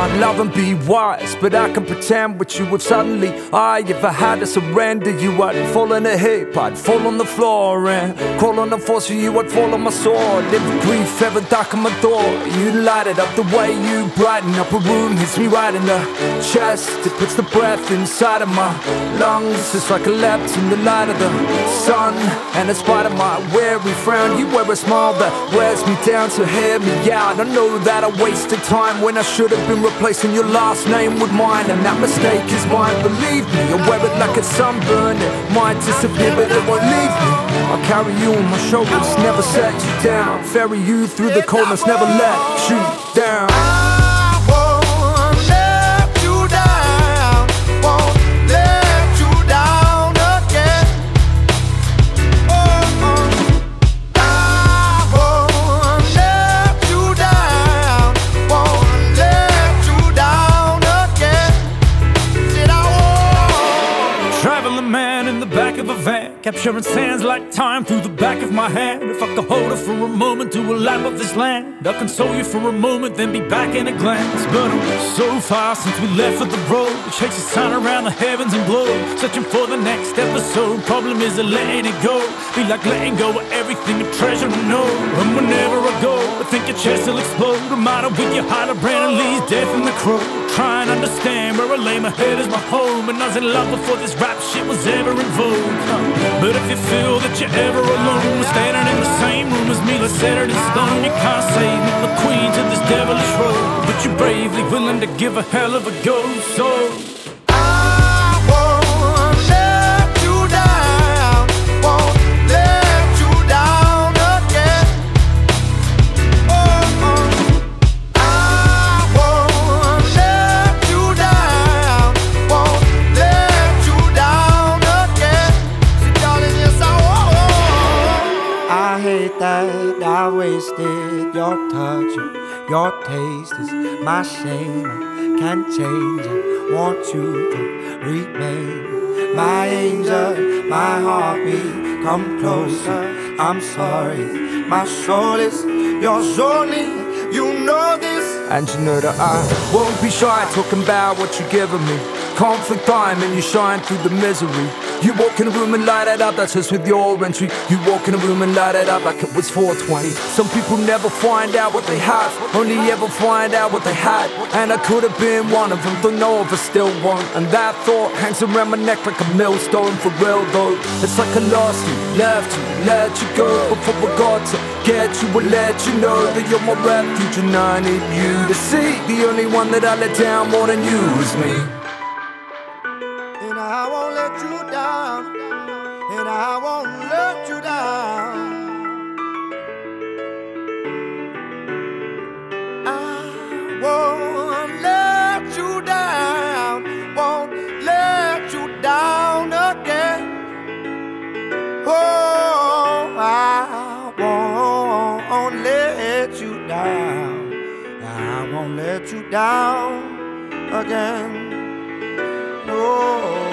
find love and be wise, but I can pretend with you if suddenly if I had to surrender you, I'd fall in a heap, I'd fall on the floor and crawl on the force for you, I'd fall on my sword. If grief ever darken my door, you light it up the way you brighten up a room, hits me right in the chest. It puts the breath inside of my lungs, it's like a leapt in the light of the sun. And in spite of my weary frown, you wear a smile that wears me down, so hear me out. I know that I wasted time when I should have been replacing your last name with mine, and that mistake is mine, believe me. I wear it like a sunburn, it might disappear but it won't leave me. I'll carry you on my shoulders, never set you down, ferry you through the coldness, never let you down. Capturing sands like time through the back of my hand. If I could hold it for a moment to a lap of this land, I'll console you for a moment, then be back in a glance. But I'm so far since we left for the road, it shakes the sun around the heavens and blows, searching for the next episode. Problem is letting it go, be like letting go of everything, a treasure to know. And whenever I go, I think your chest will explode. I'm out with your heart, of Brandon Lee's death in the crow. Try and understand where I lay my head is my home, and I was in love before this rap shit was ever in vogue. But if you feel that you're ever alone, standing in the same room as me, let's set it in stone. You can't save me, the queen to this devilish road, but you're bravely willing to give a hell of a go. So that I wasted your touch, your taste is my shame. I can't change, I want you to remain my angel, my heartbeat, come closer. I'm sorry, my soul is yours only, you know this. And you know that I won't be shy talking about what you're giving me. Conflict time and you shine through the misery. You walk in a room and light it up, that's just with your entry. You walk in a room and light it up like it was 420. Some people never find out what they have, only ever find out what they had. And I could have been one of them, don't know if I still won't. And that thought hangs around my neck like a millstone, for real though. It's like I lost you, left you, let you go. Before I got to get you, I let you know that you're my refuge, and I need you to see the only one that I let down more than you is me. And I won't let you down, and I won't let you down. I won't let you down, won't let you down again. Oh, I won't let you down, I won't let you down again. Oh.